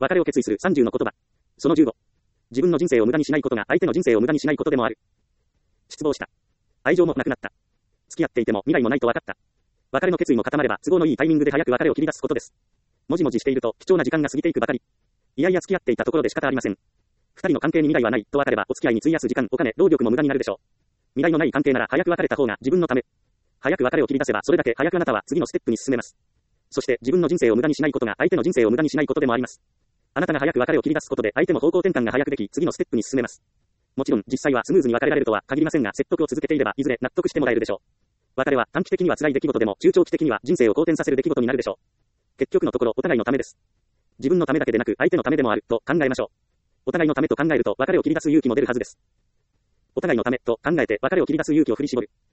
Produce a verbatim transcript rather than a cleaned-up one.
別れを決意するさんじゅうの言葉。そのじゅうご。自分の人生を無駄にしないことが相手の人生を無駄にしないことでもある。失望した。愛情もなくなった。付き合っていても未来もないと分かった。別れの決意も固まれば都合のいいタイミングで早く別れを切り出すことです。もじもじしていると貴重な時間が過ぎていくばかり。いやいや付き合っていたところで仕方ありません。二人の関係に未来はないと分かればお付き合いに費やす時間、お金、労力も無駄になるでしょう。未来のない関係なら早く別れた方が自分のため。早く別れを切り出せばそれだけ早くあなたは次のステップに進めます。そして自分の人生を無駄にしないことが相手の人生を無駄にしないことでもあります。あなたが早く別れを切り出すことで相手も方向転換が早くでき次のステップに進めます。もちろん実際はスムーズに別れられるとは限りませんが説得を続けていればいずれ納得してもらえるでしょう。別れは短期的には辛い出来事でも中長期的には人生を好転させる出来事になるでしょう。結局のところお互いのためです。自分のためだけでなく相手のためでもあると考えましょう。お互いのためと考えると別れを切り出す勇気も出るはずです。お互いのためと考えて別れを切り出す勇気を振り絞る。